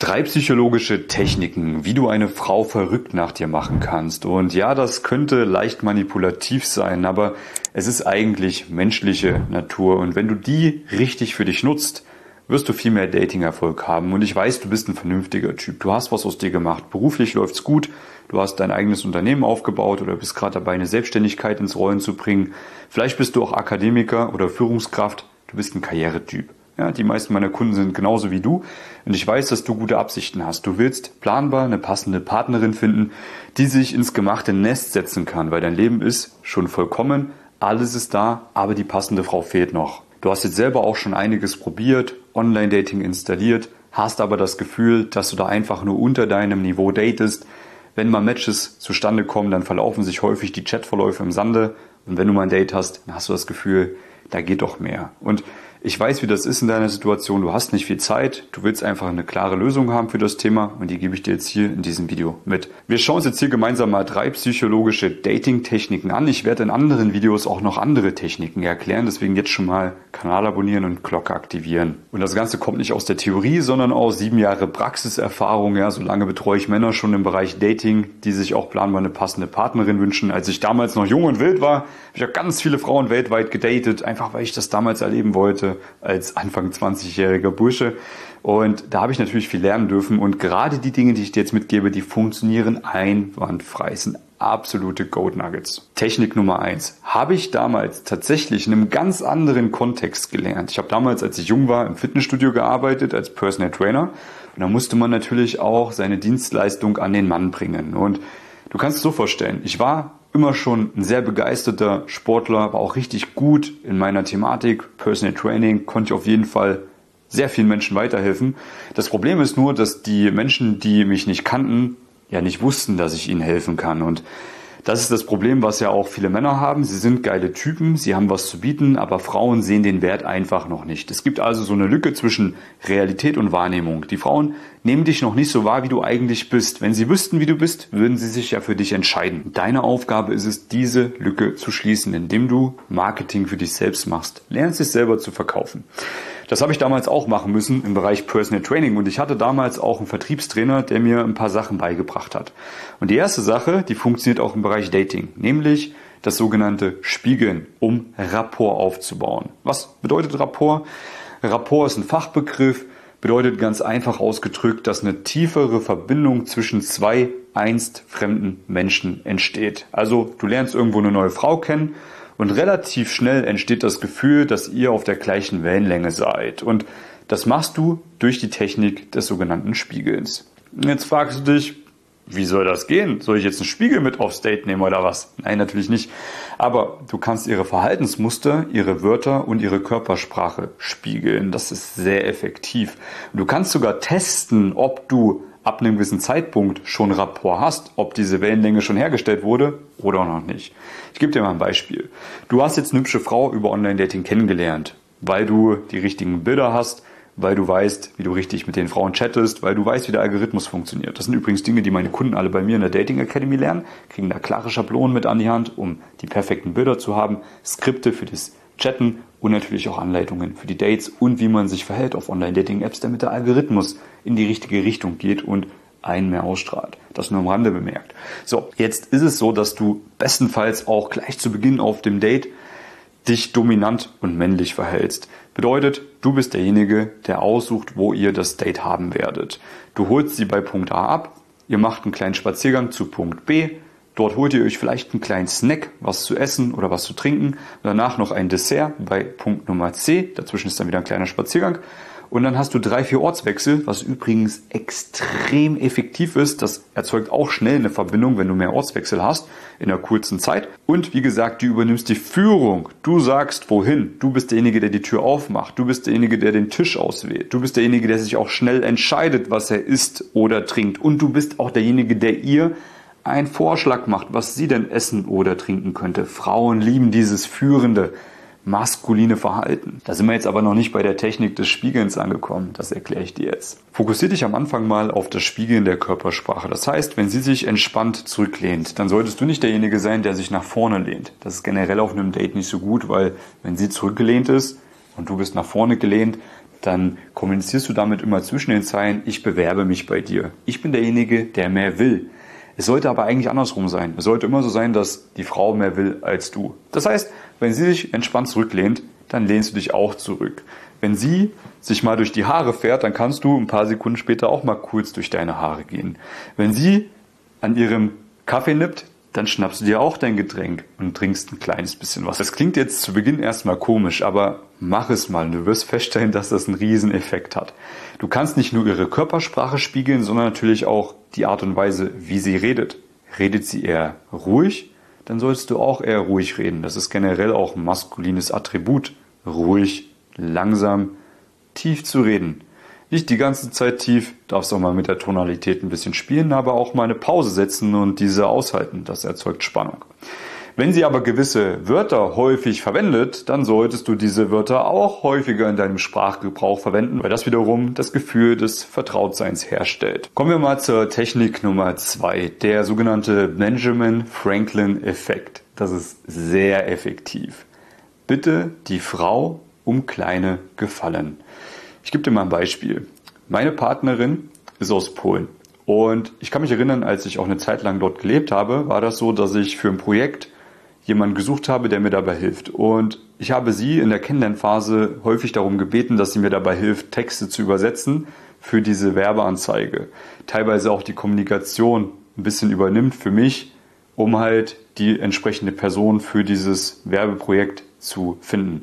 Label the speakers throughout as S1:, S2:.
S1: 3 psychologische Techniken, wie du eine Frau verrückt nach dir machen kannst. Und ja, das könnte leicht manipulativ sein, aber es ist eigentlich menschliche Natur. Und wenn du die richtig für dich nutzt, wirst du viel mehr Dating-Erfolg haben. Und ich weiß, du bist ein vernünftiger Typ. Du hast was aus dir gemacht. Beruflich läuft's gut. Du hast dein eigenes Unternehmen aufgebaut oder bist gerade dabei, eine Selbstständigkeit ins Rollen zu bringen. Vielleicht bist du auch Akademiker oder Führungskraft. Du bist ein Karrieretyp. Ja, die meisten meiner Kunden sind genauso wie du. Und ich weiß, dass du gute Absichten hast. Du willst planbar eine passende Partnerin finden, die sich ins gemachte Nest setzen kann, weil dein Leben ist schon vollkommen. Alles ist da, aber die passende Frau fehlt noch. Du hast jetzt selber auch schon einiges probiert, Online-Dating installiert, hast aber das Gefühl, dass du da einfach nur unter deinem Niveau datest. Wenn mal Matches zustande kommen, dann verlaufen sich häufig die Chatverläufe im Sande. Und wenn du mal ein Date hast, dann hast du das Gefühl, da geht doch mehr. Und ich weiß, wie das ist in deiner Situation. Du hast nicht viel Zeit. Du willst einfach eine klare Lösung haben für das Thema. Und die gebe ich dir jetzt hier in diesem Video mit. Wir schauen uns jetzt hier gemeinsam mal 3 psychologische Dating-Techniken an. Ich werde in anderen Videos auch noch andere Techniken erklären. Deswegen jetzt schon mal Kanal abonnieren und Glocke aktivieren. Und das Ganze kommt nicht aus der Theorie, sondern aus 7 Jahre Praxiserfahrung. Ja, so lange betreue ich Männer schon im Bereich Dating, die sich auch planbar eine passende Partnerin wünschen. Als ich damals noch jung und wild war, habe ich auch ganz viele Frauen weltweit gedatet. Einfach weil ich das damals erleben wollte als Anfang 20-jähriger Bursche. Und da habe ich natürlich viel lernen dürfen. Und gerade die Dinge, die ich dir jetzt mitgebe, die funktionieren einwandfrei. Es sind absolute Gold Nuggets. Technik Nummer 1. Habe ich damals tatsächlich in einem ganz anderen Kontext gelernt. Ich habe damals, als ich jung war, im Fitnessstudio gearbeitet als Personal Trainer. Und da musste man natürlich auch seine Dienstleistung an den Mann bringen. Und du kannst es so vorstellen, ich war immer schon ein sehr begeisterter Sportler, war auch richtig gut in meiner Thematik. Personal Training konnte ich auf jeden Fall sehr vielen Menschen weiterhelfen. Das Problem ist nur, dass die Menschen, die mich nicht kannten, ja nicht wussten, dass ich ihnen helfen kann. Und das ist das Problem, was ja auch viele Männer haben. Sie sind geile Typen, sie haben was zu bieten, aber Frauen sehen den Wert einfach noch nicht. Es gibt also so eine Lücke zwischen Realität und Wahrnehmung. Die Frauen nehmen dich noch nicht so wahr, wie du eigentlich bist. Wenn sie wüssten, wie du bist, würden sie sich ja für dich entscheiden. Deine Aufgabe ist es, diese Lücke zu schließen, indem du Marketing für dich selbst machst. Lernst dich selber zu verkaufen. Das habe ich damals auch machen müssen im Bereich Personal Training und ich hatte damals auch einen Vertriebstrainer, der mir ein paar Sachen beigebracht hat. Und die erste Sache, die funktioniert auch im Bereich Dating, nämlich das sogenannte Spiegeln, um Rapport aufzubauen. Was bedeutet Rapport? Rapport ist ein Fachbegriff, bedeutet ganz einfach ausgedrückt, dass eine tiefere Verbindung zwischen 2 einst fremden Menschen entsteht. Also du lernst irgendwo eine neue Frau kennen und relativ schnell entsteht das Gefühl, dass ihr auf der gleichen Wellenlänge seid. Und das machst du durch die Technik des sogenannten Spiegelns. Jetzt fragst du dich, wie soll das gehen? Soll ich jetzt einen Spiegel mit aufs Date nehmen oder was? Nein, natürlich nicht. Aber du kannst ihre Verhaltensmuster, ihre Wörter und ihre Körpersprache spiegeln. Das ist sehr effektiv. Du kannst sogar testen, ob du ab einem gewissen Zeitpunkt schon Rapport hast, ob diese Wellenlänge schon hergestellt wurde oder noch nicht. Ich gebe dir mal ein Beispiel. Du hast jetzt eine hübsche Frau über Online-Dating kennengelernt, weil du die richtigen Bilder hast, weil du weißt, wie du richtig mit den Frauen chattest, weil du weißt, wie der Algorithmus funktioniert. Das sind übrigens Dinge, die meine Kunden alle bei mir in der Dating Academy lernen, kriegen da klare Schablonen mit an die Hand, um die perfekten Bilder zu haben, Skripte für das Chatten und natürlich auch Anleitungen für die Dates und wie man sich verhält auf Online-Dating-Apps, damit der Algorithmus in die richtige Richtung geht und einen mehr ausstrahlt. Das nur am Rande bemerkt. So, jetzt ist es so, dass du bestenfalls auch gleich zu Beginn auf dem Date dich dominant und männlich verhältst. Bedeutet, du bist derjenige, der aussucht, wo ihr das Date haben werdet. Du holst sie bei Punkt A ab, ihr macht einen kleinen Spaziergang zu Punkt B, dort holt ihr euch vielleicht einen kleinen Snack, was zu essen oder was zu trinken, danach noch ein Dessert bei Punkt Nummer C, dazwischen ist dann wieder ein kleiner Spaziergang. Und dann hast du 3, 4 Ortswechsel, was übrigens extrem effektiv ist. Das erzeugt auch schnell eine Verbindung, wenn du mehr Ortswechsel hast in einer kurzen Zeit. Und wie gesagt, du übernimmst die Führung. Du sagst wohin. Du bist derjenige, der die Tür aufmacht. Du bist derjenige, der den Tisch auswählt. Du bist derjenige, der sich auch schnell entscheidet, was er isst oder trinkt. Und du bist auch derjenige, der ihr einen Vorschlag macht, was sie denn essen oder trinken könnte. Frauen lieben dieses führende, maskuline Verhalten. Da sind wir jetzt aber noch nicht bei der Technik des Spiegelns angekommen. Das erkläre ich dir jetzt. Fokussiere dich am Anfang mal auf das Spiegeln der Körpersprache. Das heißt, wenn sie sich entspannt zurücklehnt, dann solltest du nicht derjenige sein, der sich nach vorne lehnt. Das ist generell auf einem Date nicht so gut, weil wenn sie zurückgelehnt ist und du bist nach vorne gelehnt, dann kommunizierst du damit immer zwischen den Zeilen, ich bewerbe mich bei dir. Ich bin derjenige, der mehr will. Es sollte aber eigentlich andersrum sein. Es sollte immer so sein, dass die Frau mehr will als du. Das heißt, wenn sie sich entspannt zurücklehnt, dann lehnst du dich auch zurück. Wenn sie sich mal durch die Haare fährt, dann kannst du ein paar Sekunden später auch mal kurz durch deine Haare gehen. Wenn sie an ihrem Kaffee nippt, dann schnappst du dir auch dein Getränk und trinkst ein kleines bisschen was. Das klingt jetzt zu Beginn erstmal komisch, aber mach es mal. Du wirst feststellen, dass das einen riesen Effekt hat. Du kannst nicht nur ihre Körpersprache spiegeln, sondern natürlich auch die Art und Weise, wie sie redet. Redet sie eher ruhig, dann solltest du auch eher ruhig reden. Das ist generell auch ein maskulines Attribut. Ruhig, langsam, tief zu reden. Nicht die ganze Zeit tief, darfst auch mal mit der Tonalität ein bisschen spielen, aber auch mal eine Pause setzen und diese aushalten. Das erzeugt Spannung. Wenn sie aber gewisse Wörter häufig verwendet, dann solltest du diese Wörter auch häufiger in deinem Sprachgebrauch verwenden, weil das wiederum das Gefühl des Vertrautseins herstellt. Kommen wir mal zur Technik Nummer 2, der sogenannte Benjamin Franklin-Effekt. Das ist sehr effektiv. Bitte die Frau um kleine Gefallen. Ich gebe dir mal ein Beispiel. Meine Partnerin ist aus Polen und ich kann mich erinnern, als ich auch eine Zeit lang dort gelebt habe, war das so, dass ich für ein Projekt jemanden gesucht habe, der mir dabei hilft. Und ich habe sie in der Kennenlernphase häufig darum gebeten, dass sie mir dabei hilft, Texte zu übersetzen für diese Werbeanzeige. Teilweise auch die Kommunikation ein bisschen übernimmt für mich, um halt die entsprechende Person für dieses Werbeprojekt zu finden.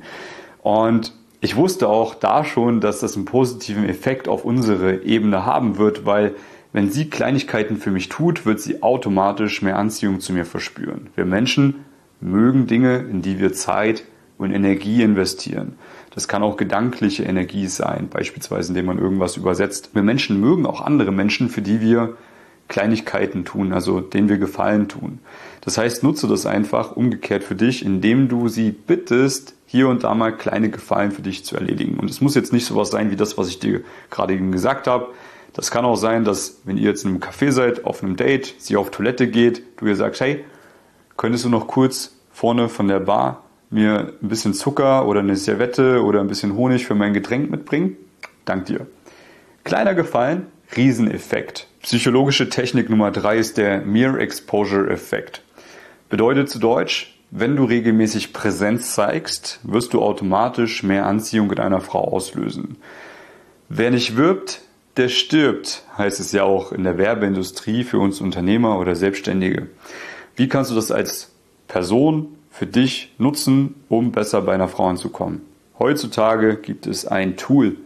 S1: Und ich wusste auch da schon, dass das einen positiven Effekt auf unsere Ebene haben wird, weil wenn sie Kleinigkeiten für mich tut, wird sie automatisch mehr Anziehung zu mir verspüren. Wir Menschen mögen Dinge, in die wir Zeit und Energie investieren. Das kann auch gedankliche Energie sein, beispielsweise indem man irgendwas übersetzt. Wir Menschen mögen auch andere Menschen, für die wir Kleinigkeiten tun, also denen wir Gefallen tun. Das heißt, nutze das einfach umgekehrt für dich, indem du sie bittest, hier und da mal kleine Gefallen für dich zu erledigen. Und es muss jetzt nicht sowas sein wie das, was ich dir gerade eben gesagt habe. Das kann auch sein, dass wenn ihr jetzt in einem Café seid, auf einem Date, sie auf Toilette geht, du ihr sagst, hey, könntest du noch kurz vorne von der Bar mir ein bisschen Zucker oder eine Serviette oder ein bisschen Honig für mein Getränk mitbringen? Dank dir. Kleiner Gefallen, Rieseneffekt. Psychologische Technik Nummer 3 ist der Mere Exposure Effekt. Bedeutet zu Deutsch, wenn du regelmäßig Präsenz zeigst, wirst du automatisch mehr Anziehung in einer Frau auslösen. Wer nicht wirbt, der stirbt, heißt es ja auch in der Werbeindustrie für uns Unternehmer oder Selbstständige. Wie kannst du das als Person für dich nutzen, um besser bei einer Frau anzukommen? Heutzutage gibt es ein Tool,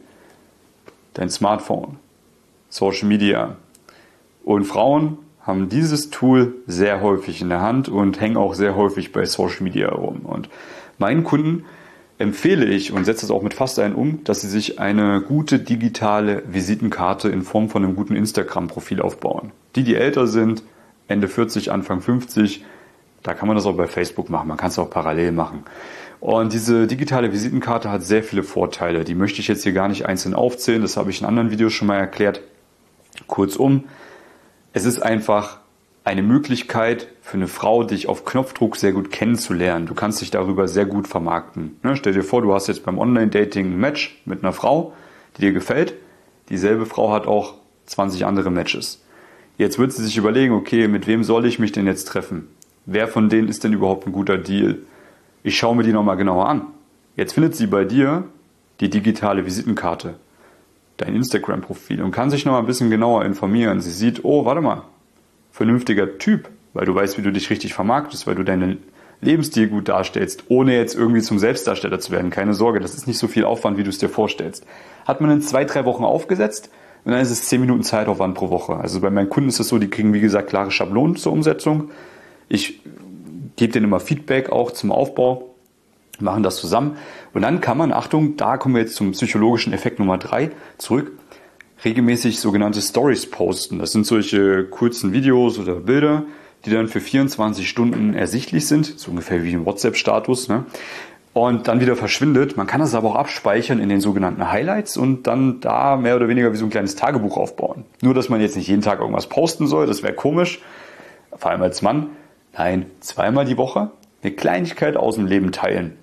S1: dein Smartphone, Social Media. Und Frauen haben dieses Tool sehr häufig in der Hand und hängen auch sehr häufig bei Social Media rum. Und meinen Kunden empfehle ich und setze es auch mit fast allen um, dass sie sich eine gute digitale Visitenkarte in Form von einem guten Instagram-Profil aufbauen. Die älter sind, Ende 40, Anfang 50, da kann man das auch bei Facebook machen, man kann es auch parallel machen. Und diese digitale Visitenkarte hat sehr viele Vorteile, die möchte ich jetzt hier gar nicht einzeln aufzählen, das habe ich in anderen Videos schon mal erklärt. Kurzum, es ist einfach eine Möglichkeit für eine Frau, dich auf Knopfdruck sehr gut kennenzulernen. Du kannst dich darüber sehr gut vermarkten. Stell dir vor, du hast jetzt beim Online-Dating ein Match mit einer Frau, die dir gefällt. Dieselbe Frau hat auch 20 andere Matches. Jetzt wird sie sich überlegen, okay, mit wem soll ich mich denn jetzt treffen? Wer von denen ist denn überhaupt ein guter Deal? Ich schaue mir die nochmal genauer an. Jetzt findet sie bei dir die digitale Visitenkarte, dein Instagram-Profil und kann sich nochmal ein bisschen genauer informieren. Sie sieht, oh, warte mal, vernünftiger Typ, weil du weißt, wie du dich richtig vermarktest, weil du deinen Lebensstil gut darstellst, ohne jetzt irgendwie zum Selbstdarsteller zu werden. Keine Sorge, das ist nicht so viel Aufwand, wie du es dir vorstellst. Hat man in 2-3 Wochen aufgesetzt und dann ist es 10 Minuten Zeitaufwand pro Woche. Also bei meinen Kunden ist es so, die kriegen, wie gesagt, klare Schablonen zur Umsetzung. Ich gebe denen immer Feedback auch zum Aufbau, machen das zusammen und dann kann man, Achtung, da kommen wir jetzt zum psychologischen Effekt Nummer 3 zurück, regelmäßig sogenannte Stories posten. Das sind solche kurzen Videos oder Bilder, die dann für 24 Stunden ersichtlich sind, so ungefähr wie ein WhatsApp-Status, ne? Und dann wieder verschwindet. Man kann das aber auch abspeichern in den sogenannten Highlights und dann da mehr oder weniger wie so ein kleines Tagebuch aufbauen. Nur, dass man jetzt nicht jeden Tag irgendwas posten soll, das wäre komisch, vor allem als Mann. Nein, 2-mal die Woche eine Kleinigkeit aus dem Leben teilen.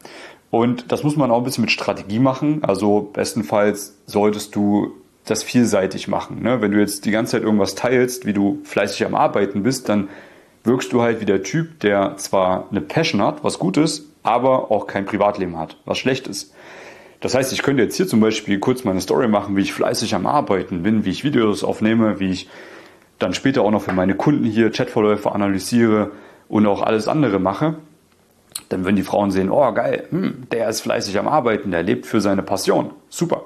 S1: Und das muss man auch ein bisschen mit Strategie machen. Also bestenfalls solltest du das vielseitig machen. Ne? Wenn du jetzt die ganze Zeit irgendwas teilst, wie du fleißig am Arbeiten bist, dann wirkst du halt wie der Typ, der zwar eine Passion hat, was gut ist, aber auch kein Privatleben hat, was schlecht ist. Das heißt, ich könnte jetzt hier zum Beispiel kurz meine Story machen, wie ich fleißig am Arbeiten bin, wie ich Videos aufnehme, wie ich dann später auch noch für meine Kunden hier Chatverläufe analysiere und auch alles andere mache. Dann würden die Frauen sehen, oh geil, der ist fleißig am Arbeiten, der lebt für seine Passion. Super.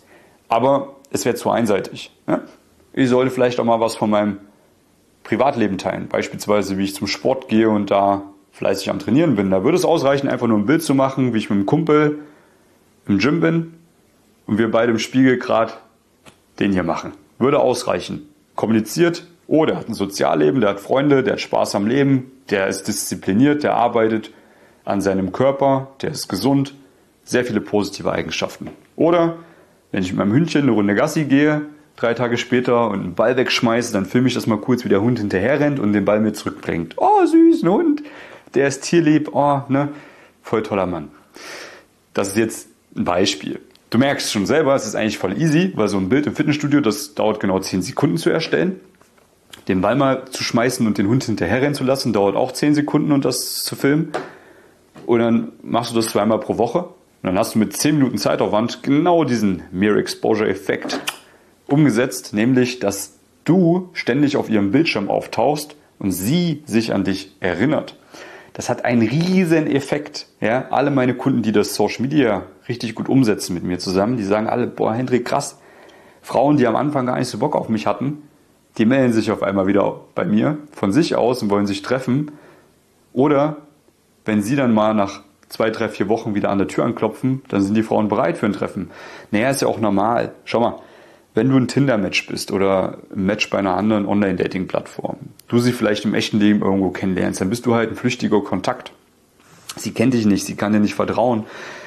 S1: Aber es wäre zu einseitig. Ne? Ich sollte vielleicht auch mal was von meinem Privatleben teilen. Beispielsweise, wie ich zum Sport gehe und da fleißig am Trainieren bin. Da würde es ausreichen, einfach nur ein Bild zu machen, wie ich mit einem Kumpel im Gym bin und wir beide im Spiegel gerade den hier machen. Würde ausreichen. Kommuniziert, oh, der hat ein Sozialleben, der hat Freunde, der hat Spaß am Leben, der ist diszipliniert, der arbeitet an seinem Körper, der ist gesund. Sehr viele positive Eigenschaften. Oder wenn ich mit meinem Hündchen eine Runde Gassi gehe, 3 Tage später und einen Ball wegschmeiße, dann filme ich das mal kurz, wie der Hund hinterher rennt und den Ball mir zurückbringt. Oh, süß, ein Hund, der ist tierlieb, oh, ne, voll toller Mann. Das ist jetzt ein Beispiel. Du merkst schon selber, es ist eigentlich voll easy, weil so ein Bild im Fitnessstudio, das dauert genau 10 Sekunden zu erstellen. Den Ball mal zu schmeißen und den Hund hinterher rennen zu lassen, dauert auch 10 Sekunden und das zu filmen. Und dann machst du das 2-mal pro Woche. Und dann hast du mit 10 Minuten Zeitaufwand genau diesen Mere Exposure Effekt umgesetzt, nämlich, dass du ständig auf ihrem Bildschirm auftauchst und sie sich an dich erinnert. Das hat einen riesen Effekt. Ja? Alle meine Kunden, die das Social Media richtig gut umsetzen mit mir zusammen, die sagen alle, boah, Hendrik, krass. Frauen, die am Anfang gar nicht so Bock auf mich hatten, die melden sich auf einmal wieder bei mir von sich aus und wollen sich treffen. Oder wenn sie dann mal nach 2, 3, 4 Wochen wieder an der Tür anklopfen, dann sind die Frauen bereit für ein Treffen. Naja, ist ja auch normal. Schau mal, wenn du ein Tinder-Match bist oder ein Match bei einer anderen Online-Dating-Plattform, du sie vielleicht im echten Leben irgendwo kennenlernst, dann bist du halt ein flüchtiger Kontakt. Sie kennt dich nicht, sie kann dir nicht vertrauen.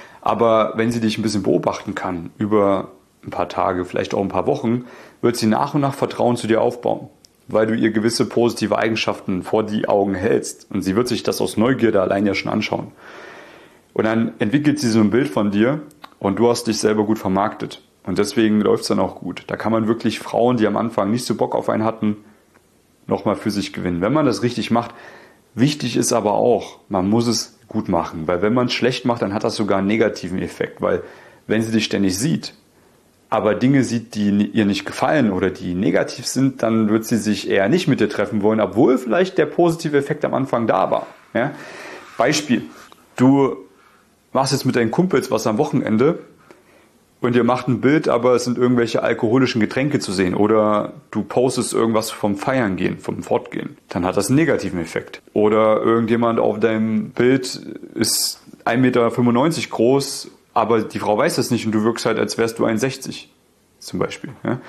S1: Aber wenn sie dich ein bisschen beobachten kann, über ein paar Tage, vielleicht auch ein paar Wochen, wird sie nach und nach Vertrauen zu dir aufbauen, weil du ihr gewisse positive Eigenschaften vor die Augen hältst. Und sie wird sich das aus Neugierde allein ja schon anschauen. Und dann entwickelt sie so ein Bild von dir und du hast dich selber gut vermarktet. Und deswegen läuft es dann auch gut. Da kann man wirklich Frauen, die am Anfang nicht so Bock auf einen hatten, nochmal für sich gewinnen. Wenn man das richtig macht. Wichtig ist aber auch, man muss es gut machen. Weil wenn man es schlecht macht, dann hat das sogar einen negativen Effekt. Weil wenn sie dich ständig sieht, aber Dinge sieht, die ihr nicht gefallen oder die negativ sind, dann wird sie sich eher nicht mit dir treffen wollen, obwohl vielleicht der positive Effekt am Anfang da war. Ja? Beispiel, du machst jetzt mit deinen Kumpels was am Wochenende und ihr macht ein Bild, aber es sind irgendwelche alkoholischen Getränke zu sehen oder du postest irgendwas vom Feiern gehen, vom Fortgehen, dann hat das einen negativen Effekt. Oder irgendjemand auf deinem Bild ist 1,95 Meter groß, aber die Frau weiß das nicht und du wirkst halt, als wärst du 1,60 zum Beispiel. Ja?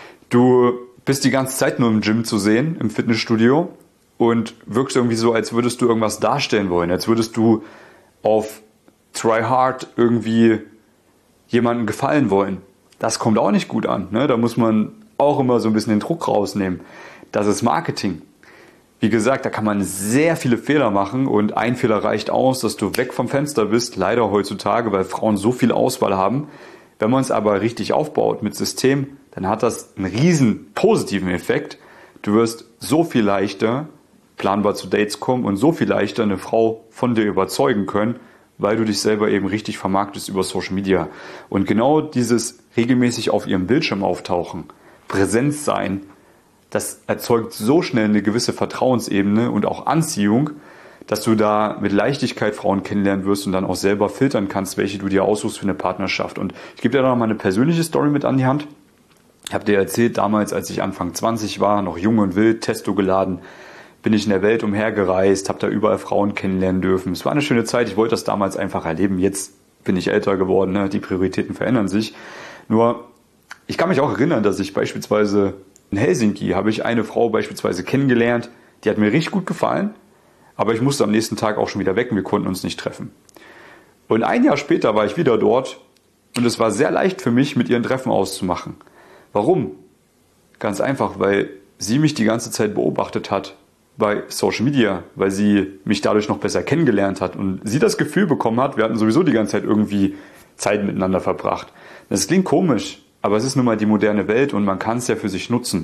S1: Du bist die ganze Zeit nur im Gym zu sehen, im Fitnessstudio und wirkst irgendwie so, als würdest du irgendwas darstellen wollen, als würdest du auf Try Hard irgendwie jemandem gefallen wollen. Das kommt auch nicht gut an. Ne? Da muss man auch immer so ein bisschen den Druck rausnehmen. Das ist Marketing. Wie gesagt, da kann man sehr viele Fehler machen und ein Fehler reicht aus, dass du weg vom Fenster bist, leider heutzutage, weil Frauen so viel Auswahl haben. Wenn man es aber richtig aufbaut mit System, dann hat das einen riesen positiven Effekt. Du wirst so viel leichter planbar zu Dates kommen und so viel leichter eine Frau von dir überzeugen können, weil du dich selber eben richtig vermarktest über Social Media. Und genau dieses regelmäßig auf ihrem Bildschirm auftauchen, Präsenz sein, das erzeugt so schnell eine gewisse Vertrauensebene und auch Anziehung, dass du da mit Leichtigkeit Frauen kennenlernen wirst und dann auch selber filtern kannst, welche du dir aussuchst für eine Partnerschaft. Und ich gebe dir da noch mal eine persönliche Story mit an die Hand. Ich habe dir erzählt, damals, als ich Anfang 20 war, noch jung und wild, Testo geladen, bin ich in der Welt umhergereist, habe da überall Frauen kennenlernen dürfen. Es war eine schöne Zeit, ich wollte das damals einfach erleben. Jetzt bin ich älter geworden, ne? Die Prioritäten verändern sich. Nur, ich kann mich auch erinnern, dass ich beispielsweise in Helsinki habe ich eine Frau beispielsweise kennengelernt, die hat mir richtig gut gefallen, aber ich musste am nächsten Tag auch schon wieder weg und wir konnten uns nicht treffen. Und ein Jahr später war ich wieder dort und es war sehr leicht für mich, mit ihr ein Treffen auszumachen. Warum? Ganz einfach, weil sie mich die ganze Zeit beobachtet hat, bei Social Media, weil sie mich dadurch noch besser kennengelernt hat und sie das Gefühl bekommen hat, wir hatten sowieso die ganze Zeit irgendwie Zeit miteinander verbracht. Das klingt komisch, aber es ist nun mal die moderne Welt und man kann es ja für sich nutzen.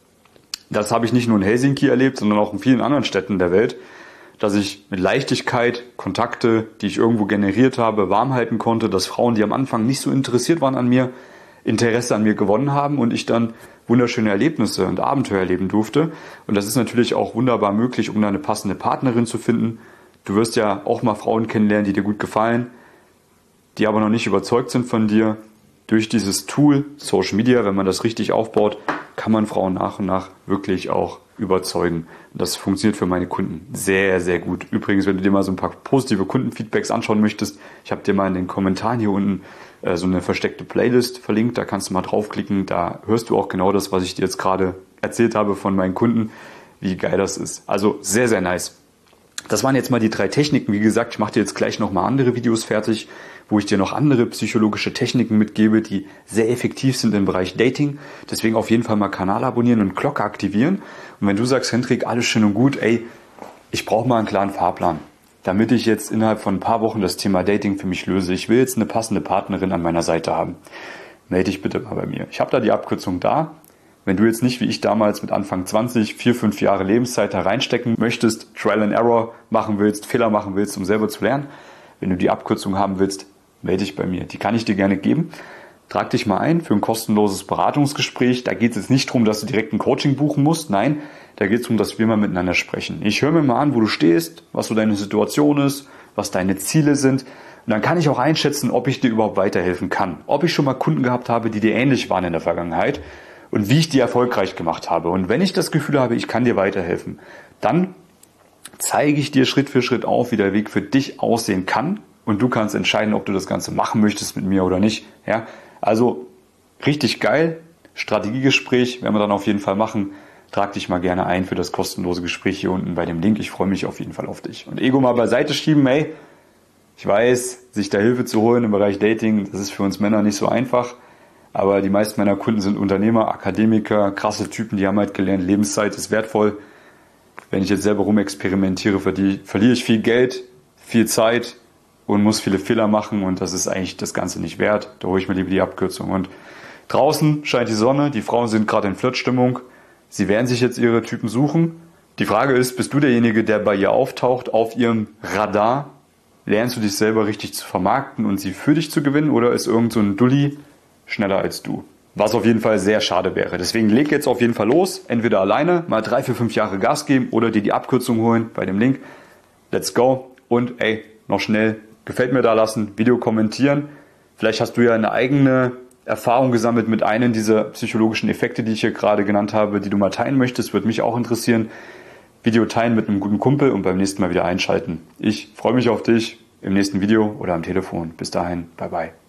S1: Das habe ich nicht nur in Helsinki erlebt, sondern auch in vielen anderen Städten der Welt, dass ich mit Leichtigkeit Kontakte, die ich irgendwo generiert habe, warm halten konnte, dass Frauen, die am Anfang nicht so interessiert waren an mir, Interesse an mir gewonnen haben und ich dann wunderschöne Erlebnisse und Abenteuer erleben durfte. Und das ist natürlich auch wunderbar möglich, um da eine passende Partnerin zu finden. Du wirst ja auch mal Frauen kennenlernen, die dir gut gefallen, die aber noch nicht überzeugt sind von dir. Durch dieses Tool Social Media, wenn man das richtig aufbaut, kann man Frauen nach und nach wirklich auch überzeugen. Und das funktioniert für meine Kunden sehr, sehr gut. Übrigens, wenn du dir mal so ein paar positive Kundenfeedbacks anschauen möchtest, ich habe dir mal in den Kommentaren hier unten so eine versteckte Playlist verlinkt, da kannst du mal draufklicken, da hörst du auch genau das, was ich dir jetzt gerade erzählt habe von meinen Kunden, wie geil das ist. Also sehr, sehr nice. Das waren jetzt mal die 3 Techniken. Wie gesagt, ich mache dir jetzt gleich nochmal andere Videos fertig, wo ich dir noch andere psychologische Techniken mitgebe, die sehr effektiv sind im Bereich Dating. Deswegen auf jeden Fall mal Kanal abonnieren und Glocke aktivieren. Und wenn du sagst, Hendrik, alles schön und gut, ich brauche mal einen klaren Fahrplan, damit ich jetzt innerhalb von ein paar Wochen das Thema Dating für mich löse. Ich will jetzt eine passende Partnerin an meiner Seite haben. Melde dich bitte mal bei mir. Ich habe da die Abkürzung da. Wenn du jetzt nicht wie ich damals mit Anfang 20, 4-5 Jahre Lebenszeit da reinstecken möchtest, Trial and Error machen willst, Fehler machen willst, um selber zu lernen, wenn du die Abkürzung haben willst, melde dich bei mir. Die kann ich dir gerne geben. Trag dich mal ein für ein kostenloses Beratungsgespräch. Da geht es jetzt nicht darum, dass du direkt ein Coaching buchen musst. Nein, da geht es darum, dass wir mal miteinander sprechen. Ich höre mir mal an, wo du stehst, was so deine Situation ist, was deine Ziele sind. Und dann kann ich auch einschätzen, ob ich dir überhaupt weiterhelfen kann. Ob ich schon mal Kunden gehabt habe, die dir ähnlich waren in der Vergangenheit und wie ich die erfolgreich gemacht habe. Und wenn ich das Gefühl habe, ich kann dir weiterhelfen, dann zeige ich dir Schritt für Schritt auf, wie der Weg für dich aussehen kann. Und du kannst entscheiden, ob du das Ganze machen möchtest mit mir oder nicht. Ja, also richtig geil. Strategiegespräch werden wir dann auf jeden Fall machen. Trag dich mal gerne ein für das kostenlose Gespräch hier unten bei dem Link. Ich freue mich auf jeden Fall auf dich. Und Ego mal beiseite schieben, ich weiß, sich da Hilfe zu holen im Bereich Dating, das ist für uns Männer nicht so einfach. Aber die meisten meiner Kunden sind Unternehmer, Akademiker, krasse Typen, die haben halt gelernt, Lebenszeit ist wertvoll. Wenn ich jetzt selber rumexperimentiere, verliere ich viel Geld, viel Zeit und muss viele Fehler machen und das ist eigentlich das Ganze nicht wert. Da hole ich mir lieber die Abkürzung. Und draußen scheint die Sonne, die Frauen sind gerade in Flirtstimmung. Sie werden sich jetzt ihre Typen suchen. Die Frage ist, bist du derjenige, der bei ihr auftaucht, auf ihrem Radar? Lernst du dich selber richtig zu vermarkten und sie für dich zu gewinnen oder ist irgend so ein Dulli schneller als du? Was auf jeden Fall sehr schade wäre. Deswegen leg jetzt auf jeden Fall los. Entweder alleine mal 3, 4, 5 Jahre Gas geben oder dir die Abkürzung holen bei dem Link. Let's go. Und noch schnell gefällt mir da lassen, Video kommentieren. Vielleicht hast du ja eine eigene Erfahrung gesammelt mit einem dieser psychologischen Effekte, die ich hier gerade genannt habe, die du mal teilen möchtest. Würde mich auch interessieren. Video teilen mit einem guten Kumpel und beim nächsten Mal wieder einschalten. Ich freue mich auf dich im nächsten Video oder am Telefon. Bis dahin, bye bye.